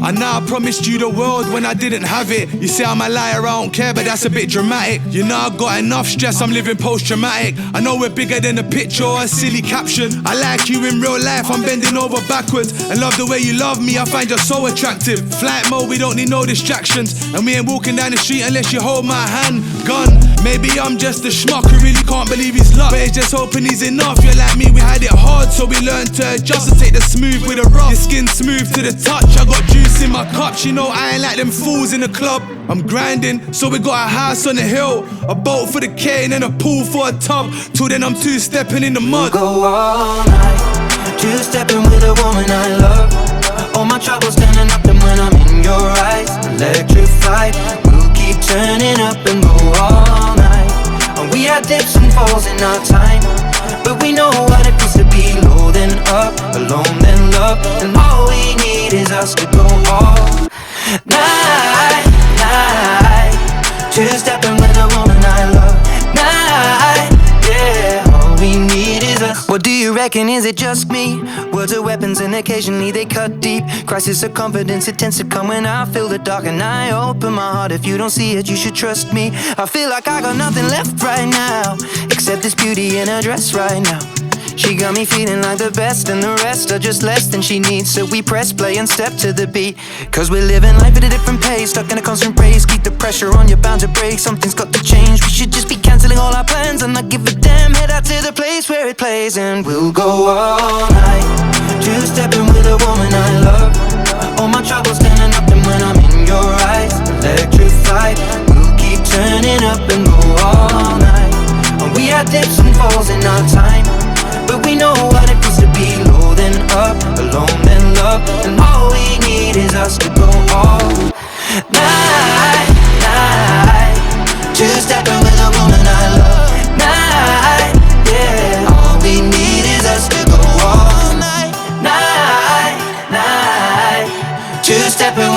I know I promised you the world when I didn't have it. You say I'm a liar, I don't care, but that's a bit dramatic. You know I got enough stress, I'm living post-traumatic. I know we're bigger than a picture or a silly caption. I like you in real life, I'm bending over backwards. And love the way you love me, I find you're so attractive. Flight mode, we don't need no distractions. And we ain't walking down the street unless you hold my hand. Gun, maybe I'm just a schmuck who really can't believe his luck, but it's just hoping he's enough. You're like me, we had it hard, so we learned to adjust and take the smooth with the rough. Your skin smooth to the touch, I got juice in my cup. She know I ain't like them fools in the club. I'm grinding, so we got a house on the hill, a boat for the cane and a pool for a tub. Till then I'm two-stepping in the mud. We'll go all night, two-stepping with a woman I love. All my troubles standing up, and when I'm in your eyes, electrified. We'll keep turning up and go all night. And we had dips and falls in our time, but we know what it feels to be low then up, alone then love. And all we need is us to go all night, night. Two-stepping with a woman I love. Night, yeah. All we need is us. What do you reckon, is it just me? Words are weapons and occasionally they cut deep. Crisis of confidence, it tends to come when I feel the dark and I open my heart. If you don't see it, you should trust me. I feel like I got nothing left right now, except this beauty in her dress right now. She got me feeling like the best, and the rest are just less than she needs. So we press play and step to the beat, cause we're living life at a different pace, stuck in a constant race. Keep the pressure on, you're bound to break. Something's got to change, we should just be cancelling all our plans and not give a damn. Head out to the place where it plays, and we'll go all night, two-stepping with a woman I love. All my troubles standing up, and when I'm in your eyes, electrified. We'll keep turning up and go all night. And we had dips and falls in our time, but we know what it feels to be low then up, alone then love. And all we need is us to go all night, night. Two-stepping with a woman I love. Night, yeah. All we need is us to go all night, night, night. Two-stepping